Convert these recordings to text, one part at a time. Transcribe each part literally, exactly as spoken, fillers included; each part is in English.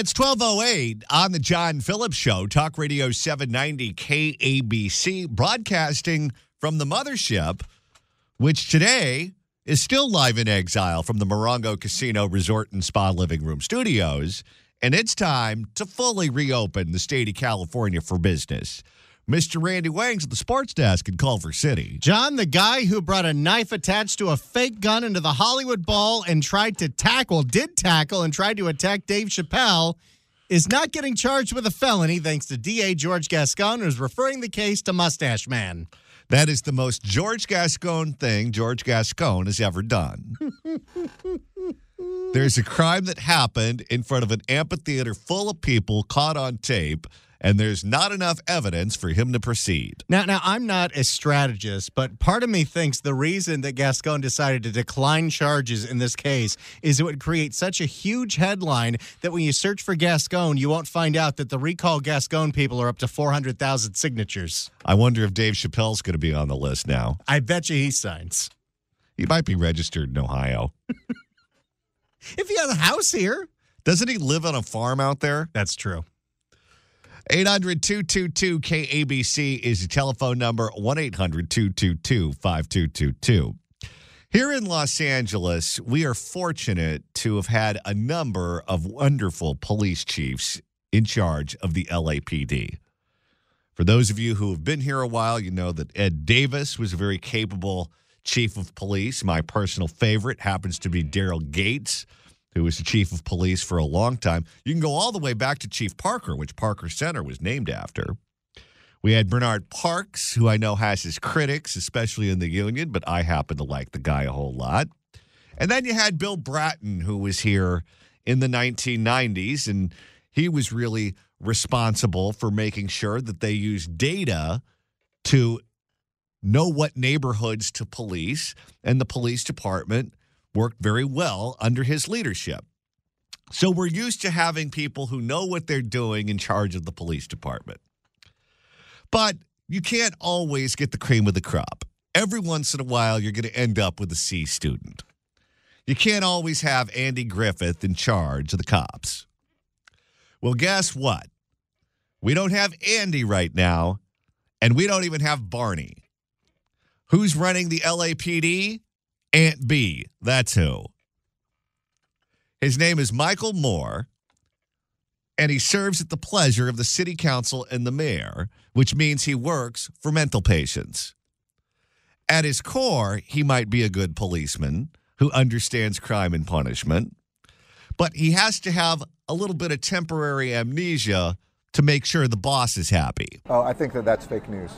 It's twelve oh eight on the John Phillips Show, Talk Radio seven ninety K A B C, broadcasting from the mothership, which today is still live in exile from the Morongo Casino Resort and Spa Living Room Studios, and it's time to fully reopen the state of California for business. Mister Randy Wangs at the sports desk in Culver City. John, the guy who brought a knife attached to a fake gun into the Hollywood Bowl and tried to tackle, did tackle, and tried to attack Dave Chappelle is not getting charged with a felony thanks to D A George Gascon, who's referring the case to Mustache Man. That is the most George Gascon thing George Gascon has ever done. There's a crime that happened in front of an amphitheater full of people caught on tape, and there's not enough evidence for him to proceed. Now, now I'm not a strategist, but part of me thinks the reason that Gascon decided to decline charges in this case is it would create such a huge headline that when you search for Gascon, you won't find out that the Recall Gascon people are up to four hundred thousand signatures. I wonder if Dave Chappelle's going to be on the list now. I bet you he signs. He might be registered in Ohio. If he has a house here. Doesn't he live on a farm out there? That's true. eight hundred two two two K A B C is the telephone number, one eight hundred two two two five two two two. Here in Los Angeles, we are fortunate to have had a number of wonderful police chiefs in charge of the L A P D. For those of you who have been here a while, you know that Ed Davis was a very capable chief of police. My personal favorite happens to be Daryl Gates, who was the chief of police for a long time. You can go all the way back to Chief Parker, which Parker Center was named after. We had Bernard Parks, who I know has his critics, especially in the union, but I happen to like the guy a whole lot. And then you had Bill Bratton, who was here in the nineteen nineties, and he was really responsible for making sure that they used data to know what neighborhoods to police, and the police department worked very well under his leadership. So we're used to having people who know what they're doing in charge of the police department. But you can't always get the cream of the crop. Every once in a while, you're going to end up with a C student. You can't always have Andy Griffith in charge of the cops. Well, guess what? We don't have Andy right now, and we don't even have Barney. Who's running the L A P D? Aunt B, that's who. His name is Michael Moore, and he serves at the pleasure of the city council and the mayor, which means he works for mental patients. At his core, he might be a good policeman who understands crime and punishment, but he has to have a little bit of temporary amnesia to make sure the boss is happy. Oh, I think that that's fake news.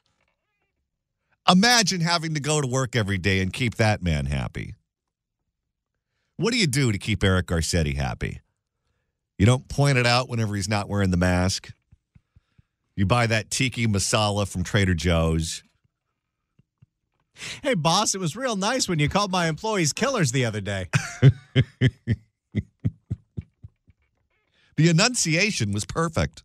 Imagine having to go to work every day and keep that man happy. What do you do to keep Eric Garcetti happy? You don't point it out whenever he's not wearing the mask. You buy that tiki masala from Trader Joe's. Hey, boss, it was real nice when you called my employees killers the other day. The enunciation was perfect.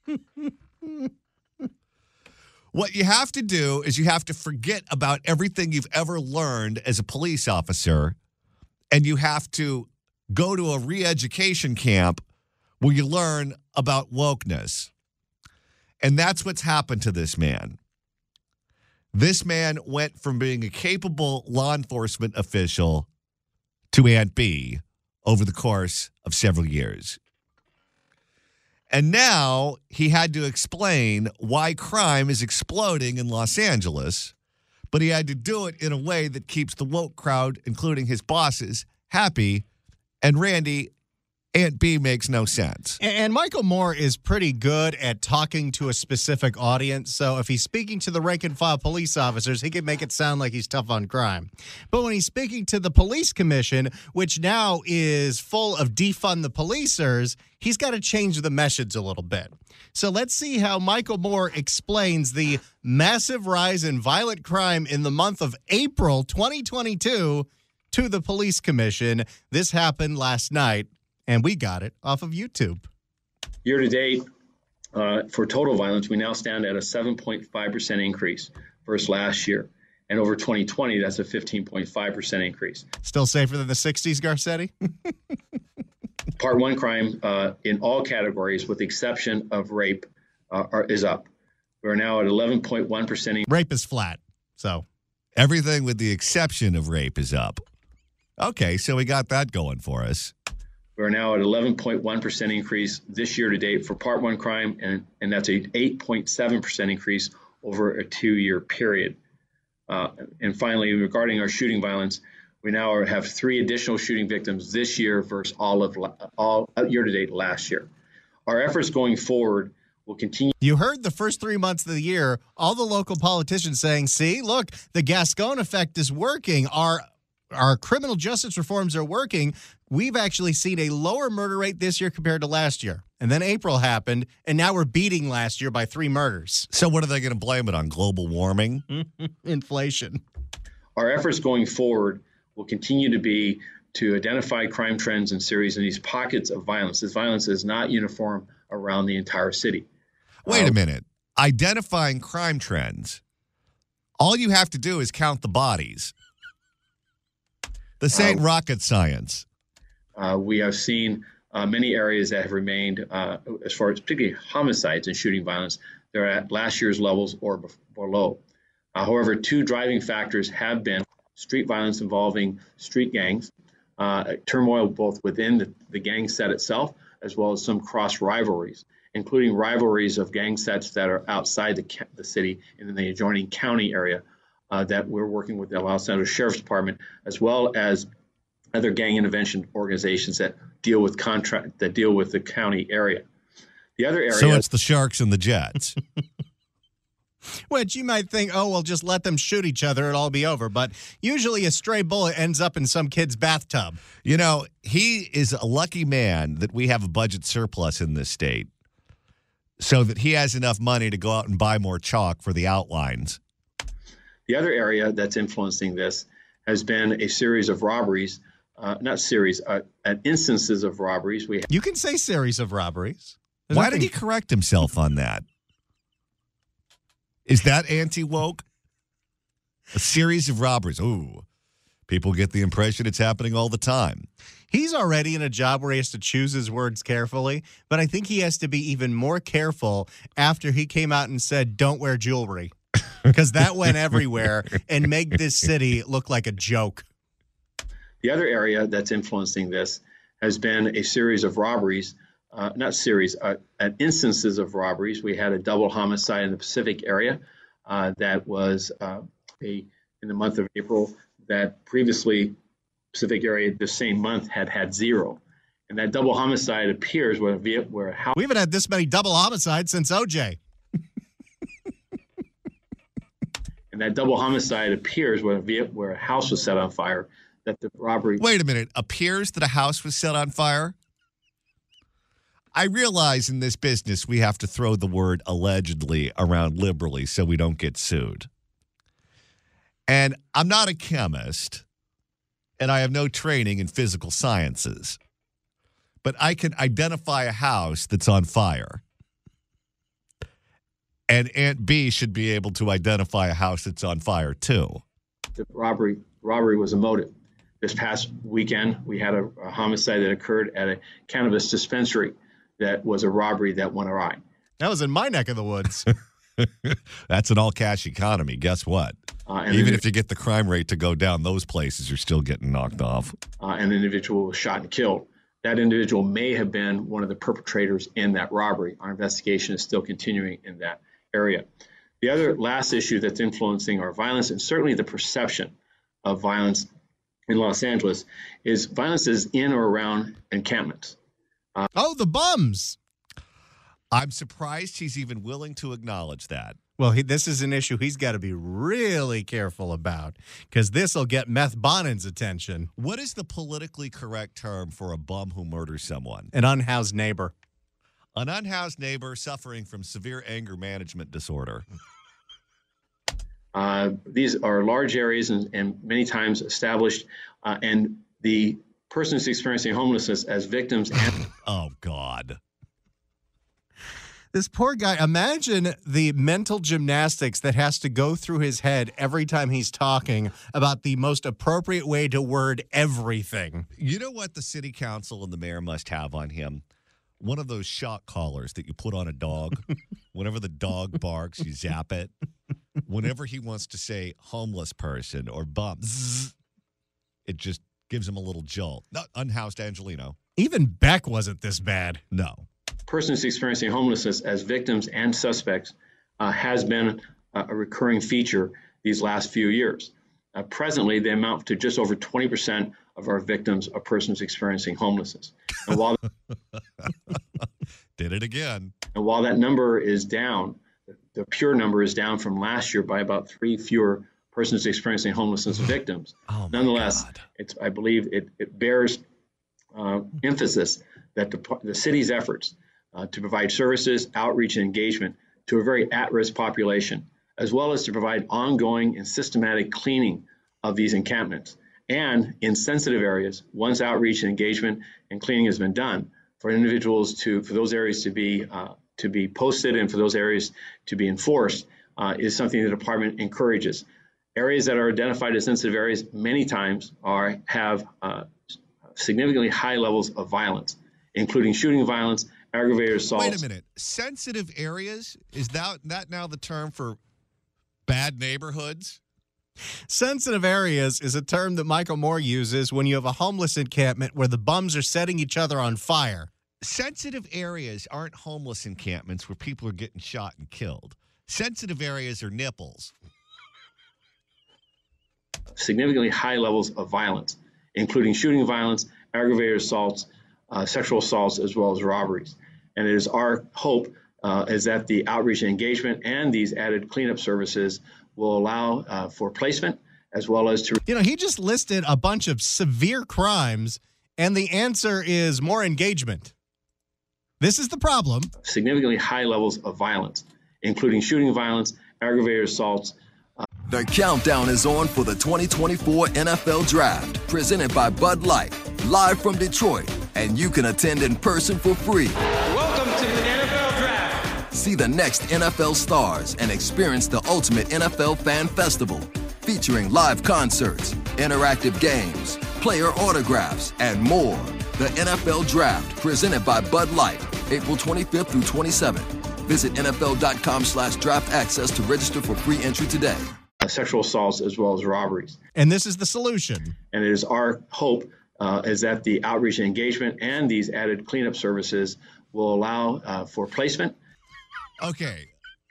What you have to do is you have to forget about everything you've ever learned as a police officer, and you have to go to a re-education camp where you learn about wokeness. And that's what's happened to this man. This man went from being a capable law enforcement official to Aunt B over the course of several years. And now he had to explain why crime is exploding in Los Angeles, but he had to do it in a way that keeps the woke crowd, including his bosses, happy. And Randy, Aunt B makes no sense. And Michael Moore is pretty good at talking to a specific audience. So if he's speaking to the rank and file police officers, he can make it sound like he's tough on crime. But when he's speaking to the police commission, which now is full of defund the policers, he's got to change the message a little bit. So let's see how Michael Moore explains the massive rise in violent crime in the month of April twenty twenty-two to the police commission. This happened last night, and we got it off of YouTube. Year to date, uh, for total violence, we now stand at a seven point five percent increase versus last year. And over twenty twenty, that's a fifteen point five percent increase. Still safer than the sixties, Garcetti? Part one crime uh, in all categories, with the exception of rape, uh, are, is up. We're now at eleven point one percent. Rape is flat, so. Everything with the exception of rape is up. Okay, so we got that going for us. We're now at eleven point one percent increase this year to date for part one crime, and, and that's an eight point seven percent increase over a two-year period. Uh, and finally, regarding our shooting violence, we now are, have three additional shooting victims this year versus all of all year to date last year. Our efforts going forward will continue. You heard the first three months of the year, all the local politicians saying, see, look, the Gascon effect is working. Our Our criminal justice reforms are working. We've actually seen a lower murder rate this year compared to last year. And then April happened, and now we're beating last year by three murders. So what are they going to blame it on? Global warming? Inflation. Our efforts going forward will continue to be to identify crime trends and series in these pockets of violence. This violence is not uniform around the entire city. Wait uh, a minute. Identifying crime trends. All you have to do is count the bodies. This ain't uh, rocket science. Uh, we have seen uh, many areas that have remained, uh, as far as particularly homicides and shooting violence, they're at last year's levels or be- below. Uh, however, two driving factors have been street violence involving street gangs, uh, turmoil both within the, the gang set itself, as well as some cross rivalries, including rivalries of gang sets that are outside the, the city and in the adjoining county area. Uh, that we're working with the Los Angeles Sheriff's Department, as well as other gang intervention organizations that deal with contract that deal with the county area. The other area. So it's the Sharks and the Jets. Which you might think, oh, well, just let them shoot each other, it'll all be over. But usually a stray bullet ends up in some kid's bathtub. You know, he is a lucky man that we have a budget surplus in this state so that he has enough money to go out and buy more chalk for the outlines. The other area that's influencing this has been a series of robberies, uh, not series, uh, uh, instances of robberies. We You can say series of robberies. There's Why nothing... did he correct himself on that? Is that anti-woke? A series of robberies. Ooh, people get the impression it's happening all the time. He's already in a job where he has to choose his words carefully, but I think he has to be even more careful after he came out and said, don't wear jewelry. Because that went everywhere and made this city look like a joke. The other area that's influencing this has been a series of robberies, uh, not series, uh, at instances of robberies. We had a double homicide in the Pacific area uh, that was uh, a in the month of April that previously Pacific area the same month had had zero. And that double homicide appears where, where a house. We haven't had this many double homicides since O J. And that double homicide appears where a, where a house was set on fire, that the robbery... Wait a minute. Appears that a house was set on fire? I realize in this business we have to throw the word allegedly around liberally so we don't get sued. And I'm not a chemist, and I have no training in physical sciences. But I can identify a house that's on fire. And Aunt B should be able to identify a house that's on fire, too. The robbery robbery was a motive. This past weekend, we had a, a homicide that occurred at a cannabis dispensary that was a robbery that went awry. That was in my neck of the woods. That's an all-cash economy. Guess what? Uh, Even if you get the crime rate to go down, those places are still getting knocked off. Uh, an individual was shot and killed. That individual may have been one of the perpetrators in that robbery. Our investigation is still continuing in that area. The other last issue that's influencing our violence, and certainly the perception of violence in Los Angeles, is violence is in or around encampments. Uh, oh, the bums. I'm surprised he's even willing to acknowledge that. Well, he, this is an issue he's got to be really careful about, because this will get Meth Bonin's attention. What is the politically correct term for a bum who murders someone? An unhoused neighbor. An unhoused neighbor suffering from severe anger management disorder. Uh, these are large areas and, and many times established, uh, and the person who's experiencing homelessness as victims. And- oh, God. This poor guy, imagine the mental gymnastics that has to go through his head every time he's talking about the most appropriate way to word everything. You know what the city council and the mayor must have on him? One of those shock collars that you put on a dog. Whenever the dog barks, you zap it. Whenever he wants to say homeless person or bum, zzz, it just gives him a little jolt. Not unhoused Angelino. Even Beck wasn't this bad. No. Persons experiencing homelessness as victims and suspects uh, has been uh, a recurring feature these last few years. Uh, presently, they amount to just over twenty percent of our victims are persons experiencing homelessness. And while Did it again. And while that number is down, the pure number is down from last year by about three fewer persons experiencing homelessness victims. Oh Nonetheless, God. it's I believe it, it bears uh, emphasis that the, the city's efforts uh, to provide services, outreach, and engagement to a very at-risk population, as well as to provide ongoing and systematic cleaning of these encampments. And in sensitive areas, once outreach and engagement and cleaning has been done, for individuals to, for those areas to be uh, to be posted and for those areas to be enforced uh, is something the department encourages. Areas that are identified as sensitive areas many times are have uh, significantly high levels of violence, including shooting violence, aggravated assaults. Wait a minute. Sensitive areas? Is that, that now the term for bad neighborhoods? Sensitive areas is a term that Michael Moore uses when you have a homeless encampment where the bums are setting each other on fire. Sensitive areas aren't homeless encampments where people are getting shot and killed. Sensitive areas are nipples. Significantly high levels of violence, including shooting violence, aggravated assaults, uh, sexual assaults, as well as robberies. And it is our hope uh, is that the outreach and engagement and these added cleanup services will allow uh, for placement as well as to... You know, he just listed a bunch of severe crimes, and the answer is more engagement. This is the problem. Significantly high levels of violence, including shooting violence, aggravated assaults. The countdown is on for the twenty twenty-four N F L Draft, presented by Bud Light, live from Detroit, and you can attend in person for free. Welcome to the N F L Draft. See the next N F L stars and experience the ultimate N F L fan festival, featuring live concerts, interactive games, player autographs, and more. The N F L Draft, presented by Bud Light, April twenty-fifth through twenty-seventh. Visit N F L dot com slash draft access to register for free entry today. Sexual assaults as well as robberies. And this is the solution. And it is our hope uh, is that the outreach and engagement and these added cleanup services will allow uh, for placement. Okay.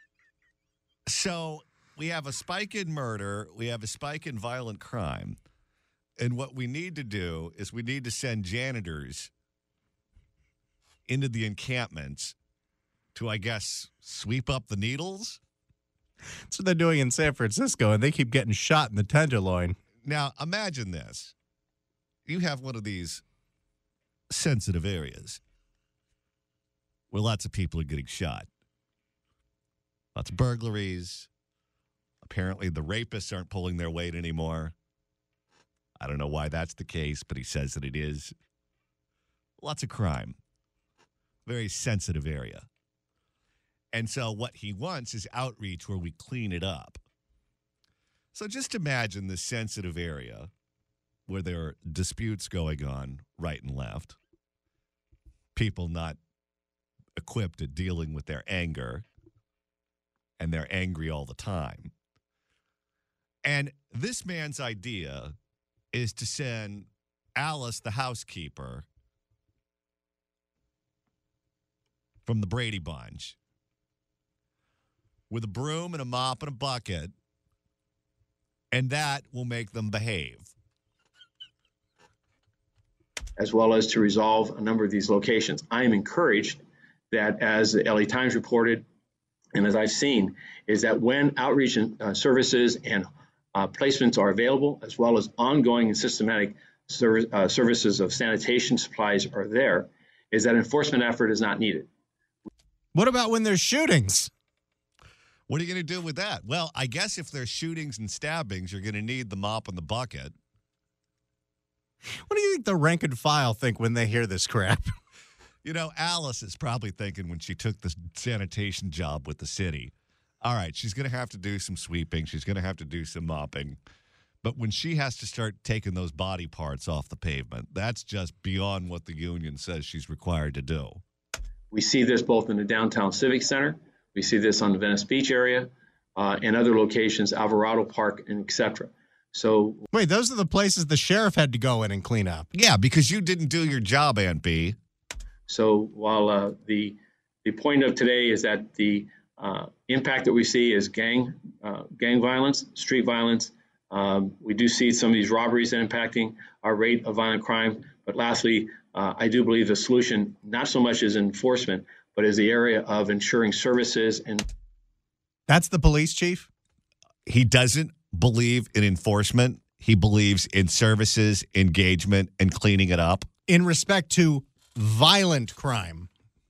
So we have a spike in murder. We have a spike in violent crime. And what we need to do is we need to send janitors into the encampments to, I guess, sweep up the needles. That's what they're doing in San Francisco, and they keep getting shot in the tenderloin. Now, imagine this. You have one of these sensitive areas where lots of people are getting shot. Lots of burglaries. Apparently, the rapists aren't pulling their weight anymore. I don't know why that's the case, but he says that it is. Lots of crime. Very sensitive area. And so what he wants is outreach where we clean it up. So just imagine this sensitive area where there are disputes going on right and left, people not equipped at dealing with their anger, and they're angry all the time. And this man's idea is to send Alice, the housekeeper, from the Brady Bunch, with a broom and a mop and a bucket, and that will make them behave. As well as to resolve a number of these locations. I am encouraged that, as the L A Times reported, and as I've seen, is that when outreach and, uh, services and uh, placements are available, as well as ongoing and systematic service, uh, services of sanitation supplies are there, is that enforcement effort is not needed. What about when there's shootings? What are you going to do with that? Well, I guess if there's shootings and stabbings, you're going to need the mop and the bucket. What do you think the rank and file think when they hear this crap? You know, Alice is probably thinking when she took the sanitation job with the city, all right, she's going to have to do some sweeping. She's going to have to do some mopping. But when she has to start taking those body parts off the pavement, that's just beyond what the union says she's required to do. We see this both in the downtown Civic Center. We see this on the Venice Beach area uh, and other locations, Alvarado Park, and et cetera. So, wait, those are the places the sheriff had to go in and clean up. Yeah, because you didn't do your job, Aunt B. So while uh, the the point of today is that the uh, impact that we see is gang uh, gang violence, street violence. Um, we do see some of these robberies that are impacting our rate of violent crime. But lastly, uh, I do believe the solution not so much is enforcement, but is the area of ensuring services. And that's the police chief? He doesn't believe in enforcement. He believes in services, engagement, and cleaning it up. In respect to violent crime,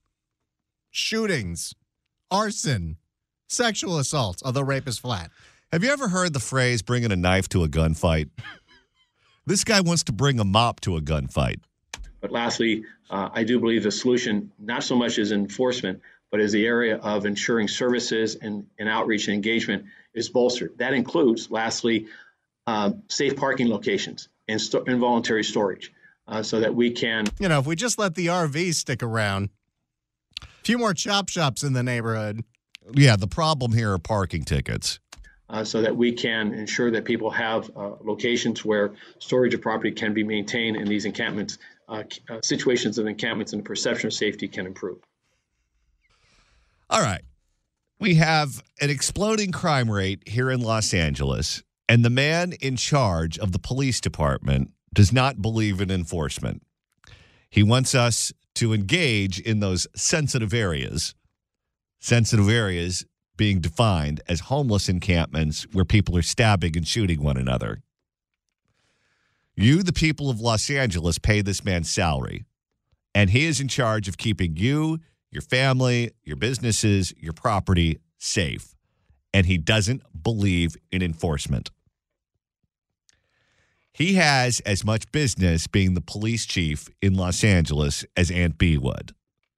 shootings, arson, sexual assaults, although rape is flat. Have you ever heard the phrase bringing a knife to a gunfight? This guy wants to bring a mop to a gunfight. But lastly, uh, I do believe the solution not so much is enforcement, but is the area of ensuring services and, and outreach and engagement is bolstered. That includes, lastly, uh, safe parking locations and sto- involuntary storage uh, so that we can... You know, if we just let the R Vs stick around, a few more chop shops in the neighborhood. Yeah, the problem here are parking tickets. Uh, so that we can ensure that people have uh, locations where storage of property can be maintained in these encampments, uh, uh, situations of encampments, and the perception of safety can improve. All right. We have an exploding crime rate here in Los Angeles, and the man in charge of the police department does not believe in enforcement. He wants us to engage in those sensitive areas, sensitive areas being defined as homeless encampments where people are stabbing and shooting one another. You, the people of Los Angeles, pay this man's salary, and he is in charge of keeping you, your family, your businesses, your property safe, and he doesn't believe in enforcement. He has as much business being the police chief in Los Angeles as Aunt B would.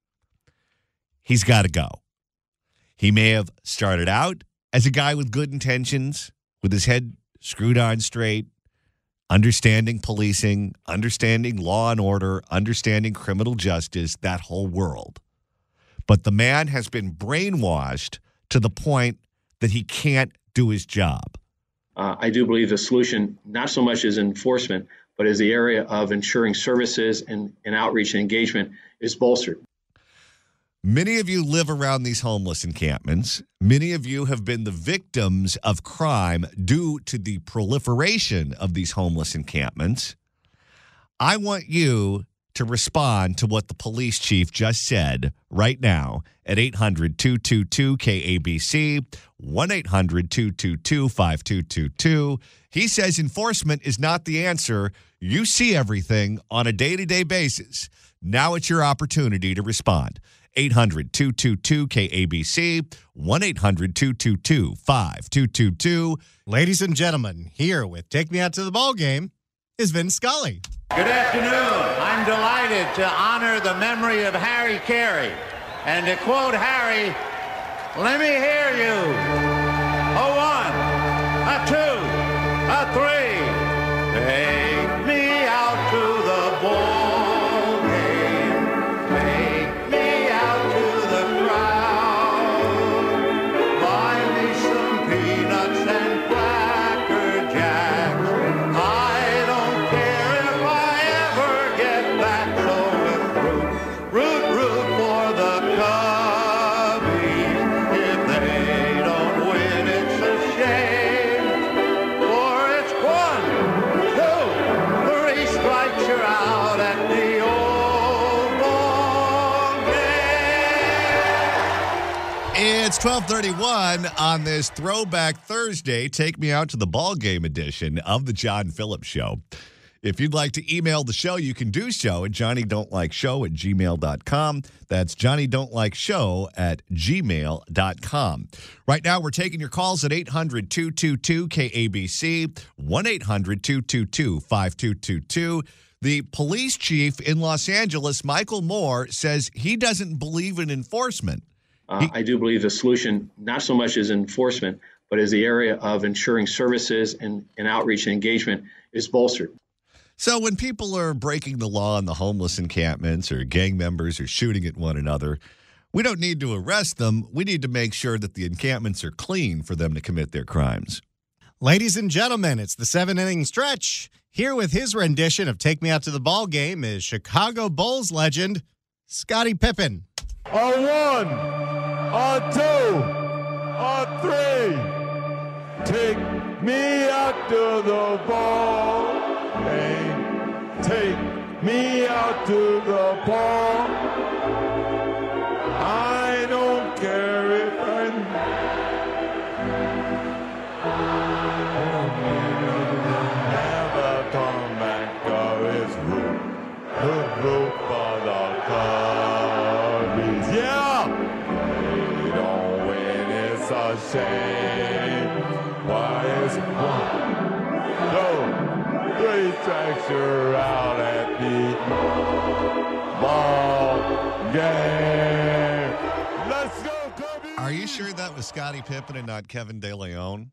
He's got to go. He may have started out as a guy with good intentions, with his head screwed on straight, understanding policing, understanding law and order, understanding criminal justice, that whole world. But the man has been brainwashed to the point that he can't do his job. Uh, I do believe the solution not so much is enforcement, but is the area of ensuring services and, and outreach and engagement is bolstered. Many of you live around these homeless encampments. Many of you have been the victims of crime due to the proliferation of these homeless encampments. I want you to respond to what the police chief just said right now at eight hundred, two two two, K A B C, one eight hundred, two two two, five two two two. He says enforcement is not the answer. You see everything on a day-to-day basis. Now it's your opportunity to respond. eight hundred, two two two, K A B C, one eight hundred, two two two, five two two two. Ladies and gentlemen, here with Take Me Out to the Ball Game is Vin Scully. Good afternoon. I'm delighted to honor the memory of Harry Carey. And to quote Harry, let me hear you. A one, a two, a three. Take me out to the ball game. Take me out to the crowd. Buy me some peanuts and Cracker Jacks. I don't care if I ever get back. So root, root, root for the Cubbies. If they don't win, it's a shame. For it's one, two, three strikes, you're out at the old ball game. It's twelve thirty-one on this Throwback Thursday. Take me out to the ball game edition of the John Phillips Show. If you'd like to email the show, you can do so at johnny don't like show at gmail dot com. That's johnny don't like show at gmail dot com. Right now, we're taking your calls at eight hundred, two two two, K A B C, one eight hundred, two two two, five two two two. The police chief in Los Angeles, Michael Moore, says he doesn't believe in enforcement. Uh, He- I do believe the solution, not so much as enforcement, but as the area of ensuring services and, and outreach and engagement is bolstered. So when people are breaking the law in the homeless encampments or gang members are shooting at one another, we don't need to arrest them. We need to make sure that the encampments are clean for them to commit their crimes. Ladies and gentlemen, it's the seven-inning stretch. Here with his rendition of Take Me Out to the Ball Game is Chicago Bulls legend, Scottie Pippen. A one, a two, a three. Take me out to the ball game. Take me out to the ball. I don't care if I never come back. Oh, it's roof, roof, roof for the Cubbies. Yeah! They don't win, it's a shame. Why is one, two, three tracks you're out at the ball game? Let's go, Cubbies! Are you sure that was Scottie Pippen and not Kevin De Leon?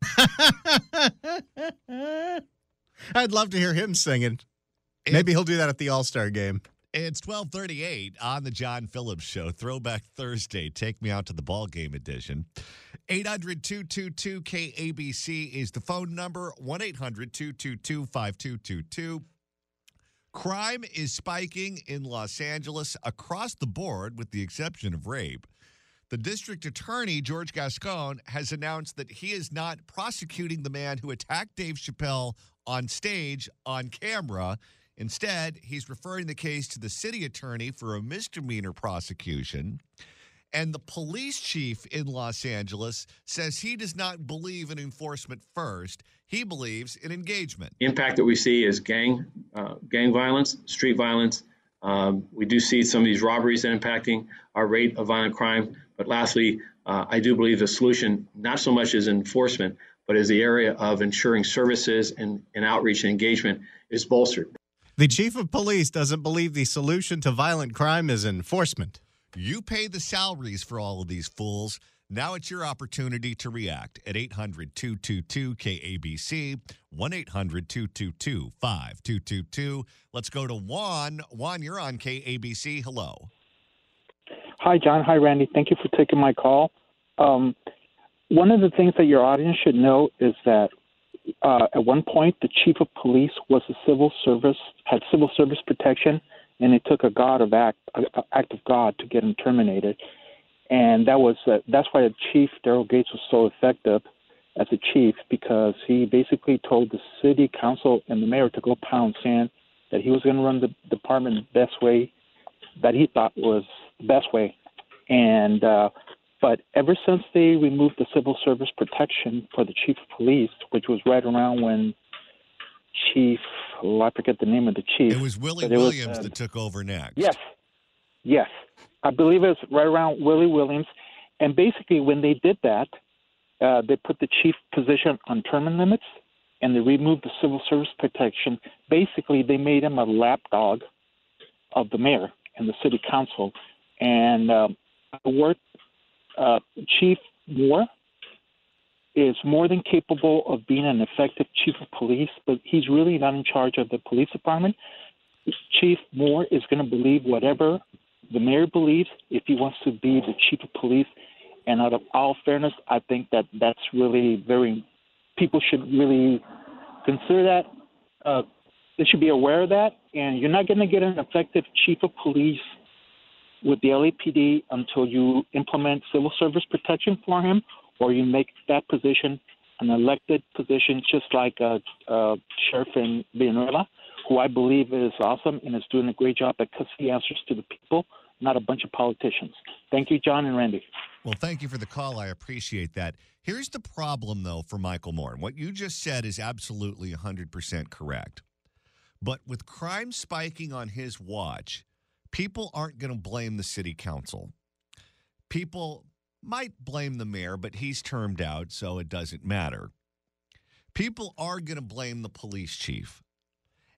I'd love to hear him singing. Maybe he'll do that at the All-Star game. It's twelve thirty-eight on the John Phillips Show, Throwback Thursday, Take Me Out to the Ball Game edition. eight hundred, two two two, K A B C is the phone number, one eight hundred, two two two, five two two two. Crime is spiking in Los Angeles across the board, with the exception of rape. The district attorney, George Gascon, has announced that he is not prosecuting the man who attacked Dave Chappelle on stage on camera. Instead, he's referring the case to the city attorney for a misdemeanor prosecution. And the police chief in Los Angeles says he does not believe in enforcement first. He believes in engagement. The impact that we see is gang, uh, gang violence, street violence. Um, we do see some of these robberies that are impacting our rate of violent crime. But lastly, uh, I do believe the solution, not so much as enforcement, but as the area of ensuring services and, and outreach and engagement is bolstered. The chief of police doesn't believe the solution to violent crime is enforcement. You pay the salaries for all of these fools. Now it's your opportunity to react at eight hundred, two two two, K A B C, one eight hundred, two two two, five two two two. Let's go to Juan. Juan, you're on K A B C. Hello. Hi, John. Hi, Randy. Thank you for taking my call. Um, one of the things that your audience should know is that uh, at one point, the chief of police was a civil service, had civil service protection, and it took a God of act, a, a act of God to get him terminated. And that was uh, that's why the chief, Daryl Gates, was so effective as a chief, because he basically told the city council and the mayor to go pound sand, that he was going to run the department the best way that he thought was the best way. And uh, but ever since they removed the civil service protection for the chief of police, which was right around when Chief, oh, I forget the name of the chief. It was Willie but it was, Williams uh, that took over next. Yes, yes. I believe it was right around Willie Williams. And basically when they did that, uh, they put the chief position on term limits, and they removed the civil service protection. Basically, they made him a lapdog of the mayor and the city council. And um, I worked, uh, Chief Moore is more than capable of being an effective chief of police, but he's really not in charge of the police department. Chief Moore is going to believe whatever the mayor believes if he wants to be the chief of police. And out of all fairness, I think that that's really very, people should really consider that. Uh, they should be aware of that. And you're not going to get an effective chief of police with the L A P D until you implement civil service protection for him, or you make that position an elected position, just like uh, uh, Sheriff in Villanueva, who I believe is awesome and is doing a great job because he answers to the people, not a bunch of politicians. Thank you, John and Randy. Well, thank you for the call. I appreciate that. Here's the problem, though, for Michael Moore. And what you just said is absolutely one hundred percent correct. But with crime spiking on his watch, people aren't going to blame the city council. People might blame the mayor, but he's termed out, so it doesn't matter. People are going to blame the police chief.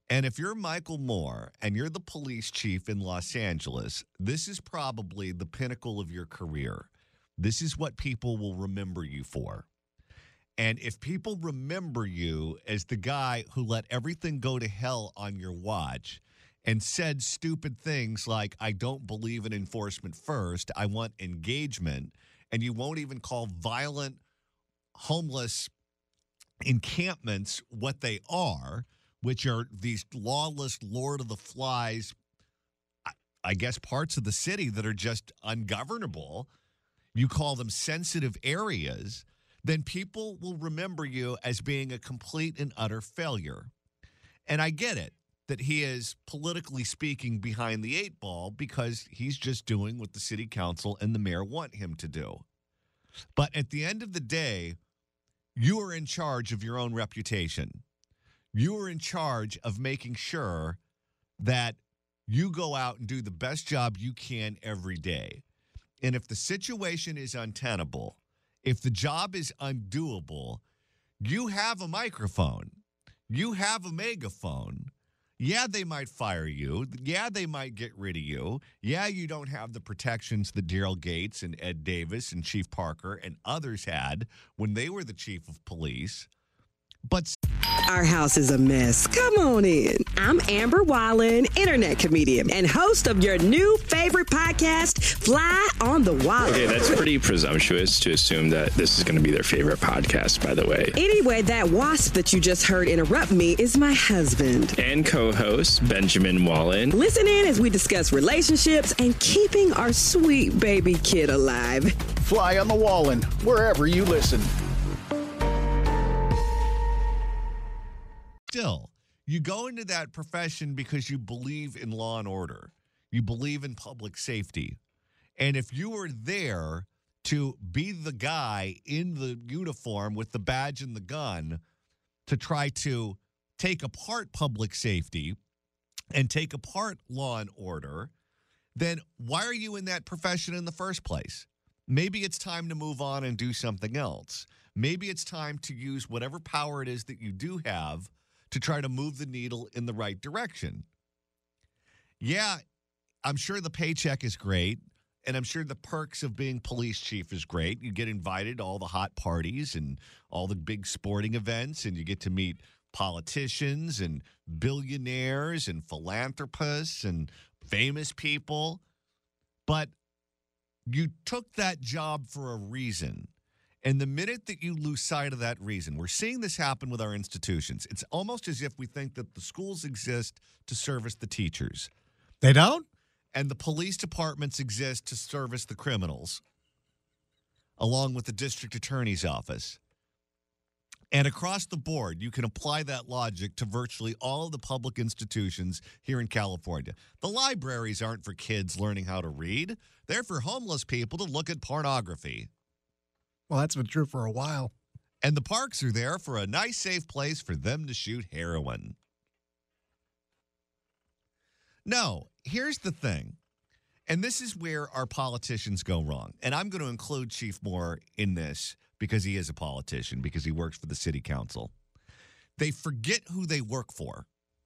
And if you're Michael Moore and you're the police chief in Los Angeles, this is probably the pinnacle of your career. This is what people will remember you for. And if people remember you as the guy who let everything go to hell on your watch and said stupid things like, I don't believe in enforcement first, I want engagement, and you won't even call violent, homeless encampments what they are, which are these lawless Lord of the Flies, I, I guess, parts of the city that are just ungovernable. You call them sensitive areas, then people will remember you as being a complete and utter failure. And I get it that he is, politically speaking, behind the eight ball because he's just doing what the city council and the mayor want him to do. But at the end of the day, you are in charge of your own reputation. You are in charge of making sure that you go out and do the best job you can every day. And if the situation is untenable, if the job is undoable, you have a microphone. You have a megaphone. Yeah, they might fire you. Yeah, they might get rid of you. Yeah, you don't have the protections that Daryl Gates and Ed Davis and Chief Parker and others had when they were the chief of police. But our house is a mess. Come on in. I'm Amber Wallen, internet comedian and host of your new favorite podcast, Fly on the Wallen. Okay, that's pretty presumptuous to assume that this is going to be their favorite podcast, by the way. Anyway, that wasp that you just heard interrupt me is my husband. And co-host, Benjamin Wallen. Listen in as we discuss relationships and keeping our sweet baby kid alive. Fly on the Wallen, wherever you listen. Still, you go into that profession because you believe in law and order. You believe in public safety. And if you were there to be the guy in the uniform with the badge and the gun to try to take apart public safety and take apart law and order, then why are you in that profession in the first place? Maybe it's time to move on and do something else. Maybe it's time to use whatever power it is that you do have to try to move the needle in the right direction. Yeah, I'm sure the paycheck is great, and I'm sure the perks of being police chief is great. You get invited to all the hot parties and all the big sporting events, and you get to meet politicians and billionaires and philanthropists and famous people. But you took that job for a reason. And the minute that you lose sight of that reason, we're seeing this happen with our institutions. It's almost as if we think that the schools exist to service the teachers. They don't? And the police departments exist to service the criminals, along with the district attorney's office. And across the board, you can apply that logic to virtually all of the public institutions here in California. The libraries aren't for kids learning how to read. They're for homeless people to look at pornography. Well, that's been true for a while. And the parks are there for a nice, safe place for them to shoot heroin. No, here's the thing. And this is where our politicians go wrong. And I'm going to include Chief Moore in this because he is a politician, because he works for the city council. They forget who they work for.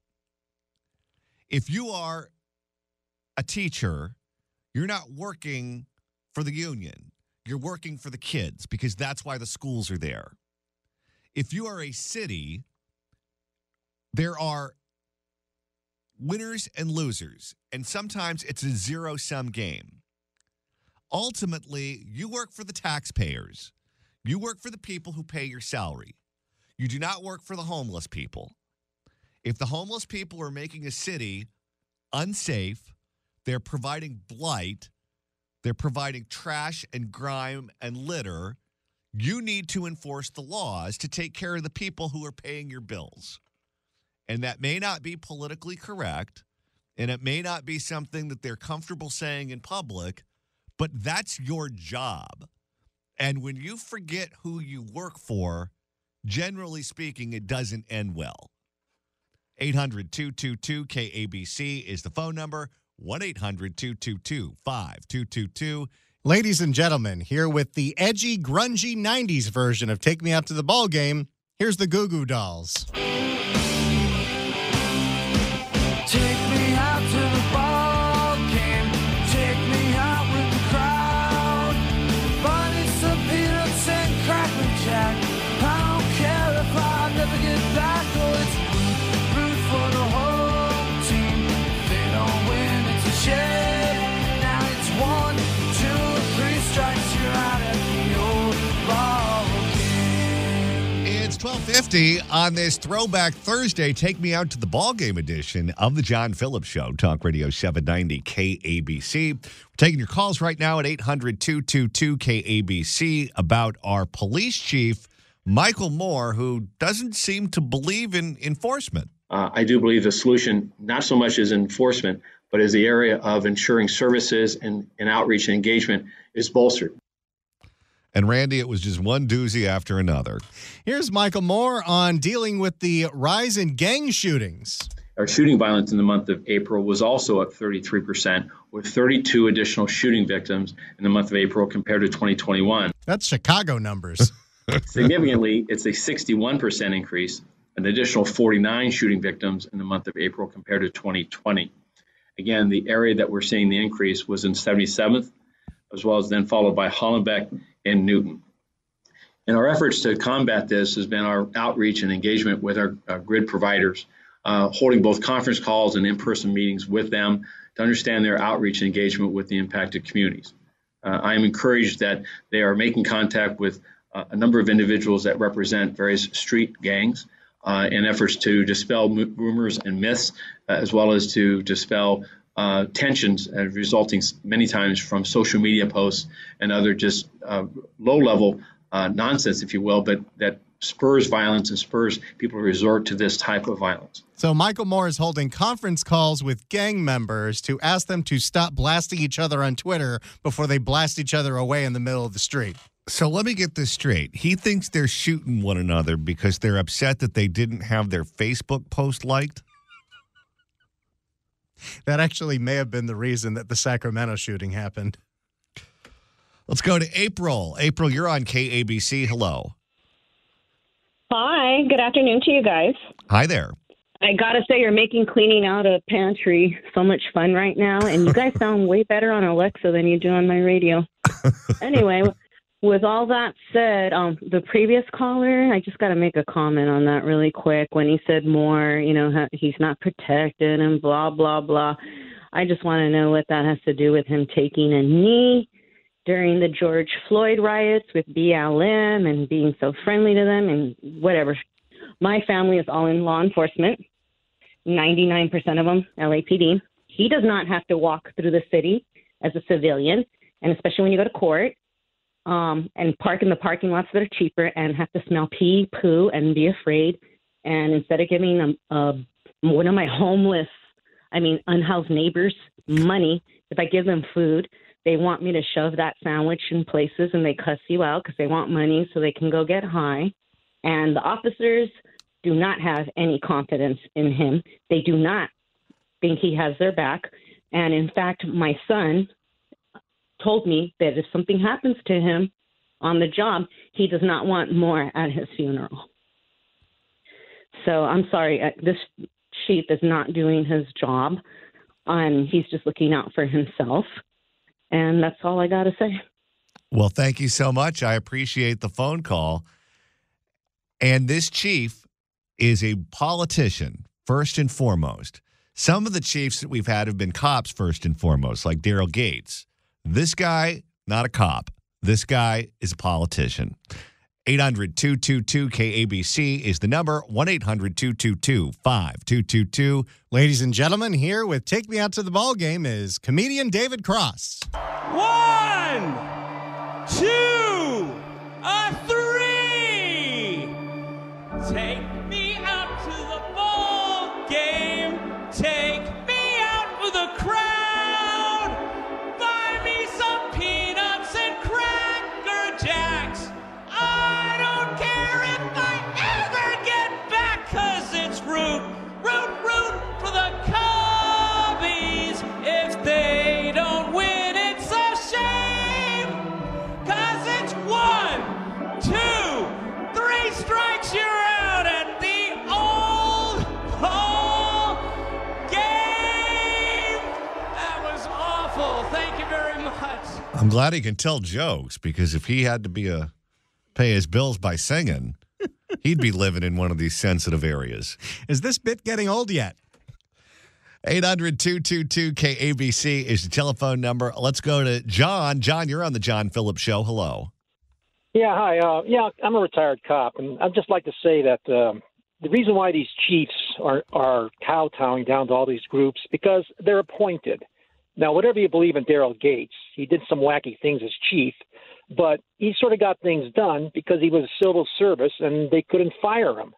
If you are a teacher, you're not working for the union. You're working for the kids because that's why the schools are there. If you are a city, there are winners and losers, and sometimes it's a zero-sum game. Ultimately, you work for the taxpayers. You work for the people who pay your salary. You do not work for the homeless people. If the homeless people are making a city unsafe, they're providing blight, they're providing trash and grime and litter, you need to enforce the laws to take care of the people who are paying your bills. And that may not be politically correct, and it may not be something that they're comfortable saying in public, but that's your job. And when you forget who you work for, generally speaking, it doesn't end well. eight hundred, two two two, K A B C is the phone number. one eight hundred, two two two, five two two two. Ladies and gentlemen, here with the edgy, grungy nineties version of Take Me Out to the Ball Game, here's the Goo Goo Dolls. fifty on this Throwback Thursday. Take me out to the ballgame edition of the John Phillips Show, Talk Radio seven ninety K A B C. We're taking your calls right now at eight hundred two two two K A B C about our police chief, Michael Moore, who doesn't seem to believe in enforcement. Uh, I do believe the solution, not so much as enforcement, but as the area of ensuring services and, and outreach and engagement is bolstered. And Randy, it was just one doozy after another. Here's Michael Moore on dealing with the rise in gang shootings. Our shooting violence in the month of April was also up thirty-three percent, with thirty-two additional shooting victims in the month of April compared to twenty twenty-one. That's Chicago numbers. Significantly, it's a sixty-one percent increase, an additional forty-nine shooting victims in the month of April compared to twenty twenty. Again, the area that we're seeing the increase was in seventy-seventh, as well as then followed by Hollenbeck and Newton. And our efforts to combat this has been our outreach and engagement with our, our grid providers, uh, holding both conference calls and in-person meetings with them to understand their outreach and engagement with the impacted communities. Uh, I am encouraged that they are making contact with uh, a number of individuals that represent various street gangs uh, in efforts to dispel m- rumors and myths, uh, as well as to dispel Uh, tensions uh, resulting many times from social media posts and other just uh, low-level uh, nonsense, if you will, but that spurs violence and spurs people to resort to this type of violence. So Michael Moore is holding conference calls with gang members to ask them to stop blasting each other on Twitter before they blast each other away in the middle of the street. So let me get this straight. He thinks they're shooting one another because they're upset that they didn't have their Facebook post liked? That actually may have been the reason that the Sacramento shooting happened. Let's go to April. April, you're on K A B C. Hello. Hi. Good afternoon to you guys. Hi there. I got to say, you're making cleaning out a pantry so much fun right now. And you guys sound way better on Alexa than you do on my radio. Anyway, with all that said, um, the previous caller, I just got to make a comment on that really quick. When he said more, you know, he's not protected and blah, blah, blah. I just want to know what that has to do with him taking a knee during the George Floyd riots with B L M and being so friendly to them and whatever. My family is all in law enforcement, ninety-nine percent of them L A P D. He does not have to walk through the city as a civilian, and especially when you go to court. Um, and park in the parking lots that are cheaper and have to smell pee, poo, and be afraid. And instead of giving um, uh, one of my homeless, I mean, unhoused neighbors money, if I give them food, they want me to shove that sandwich in places and they cuss you out because they want money so they can go get high. And the officers do not have any confidence in him. They do not think he has their back. And in fact, my son told me that if something happens to him on the job, he does not want more at his funeral. So I'm sorry, this chief is not doing his job. Um, he's just looking out for himself. And that's all I got to say. Well, thank you so much. I appreciate the phone call. And this chief is a politician, first and foremost. Some of the chiefs that we've had have been cops, first and foremost, like Daryl Gates. This guy, not a cop. This guy is a politician. eight hundred two two two K A B C is the number. one eight hundred two two two five two two two. Ladies and gentlemen, here with Take Me Out to the Ball Game is comedian David Cross. One, two, a three. Take me out to the ball game. Take me out with a crowd. I'm glad he can tell jokes, because if he had to be a pay his bills by singing, he'd be living in one of these sensitive areas. Is this bit getting old yet? eight hundred two two two K A B C is the telephone number. Let's go to John. John, you're on the John Phillips Show. Hello. Yeah, hi. Uh, yeah, I'm a retired cop, and I'd just like to say that um, the reason why these chiefs are, are kowtowing down to all these groups because they're appointed. Now, whatever you believe in Daryl Gates, he did some wacky things as chief, but he sort of got things done because he was civil service and they couldn't fire him.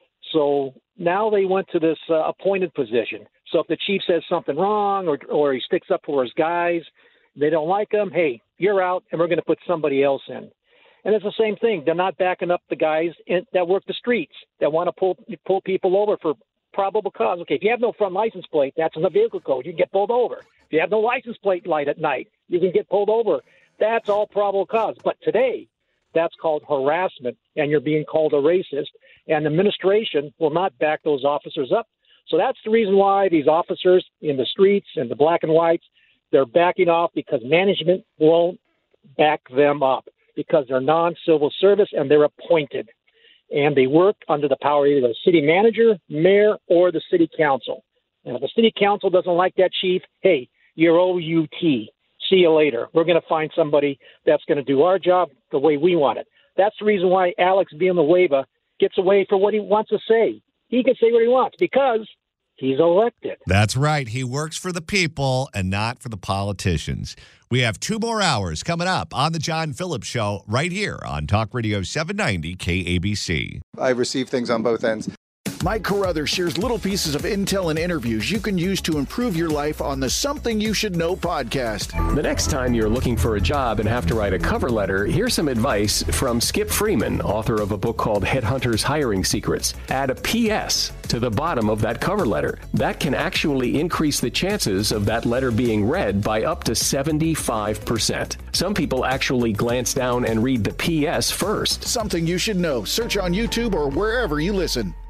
So now they went to this uh, appointed position. So if the chief says something wrong or, or he sticks up for his guys, they don't like him, hey, you're out and we're going to put somebody else in. And it's the same thing. They're not backing up the guys in, that work the streets, that want to pull pull people over for probable cause. Okay, if you have no front license plate, that's in the vehicle code. You can get pulled over. If you have no license plate light at night, you can get pulled over. That's all probable cause. But today, that's called harassment, and you're being called a racist, and the administration will not back those officers up. So that's the reason why these officers in the streets and the black and whites, they're backing off because management won't back them up because they're non-civil service and they're appointed. And they work under the power of either the city manager, mayor, or the city council. And if the city council doesn't like that chief, hey, you're O U T. See you later. We're going to find somebody that's going to do our job the way we want it. That's the reason why Alex Villanueva gets away for what he wants to say. He can say what he wants because he's elected. That's right. He works for the people and not for the politicians. We have two more hours coming up on the John Phillips Show right here on Talk Radio seven ninety K A B C. I receive things on both ends. Mike Carruthers shares little pieces of intel and interviews you can use to improve your life on the Something You Should Know podcast. The next time you're looking for a job and have to write a cover letter, here's some advice from Skip Freeman, author of a book called Headhunters Hiring Secrets. Add a P S to the bottom of that cover letter. That can actually increase the chances of that letter being read by up to seventy-five percent. Some people actually glance down and read the P S first. Something You Should Know. Search on YouTube or wherever you listen.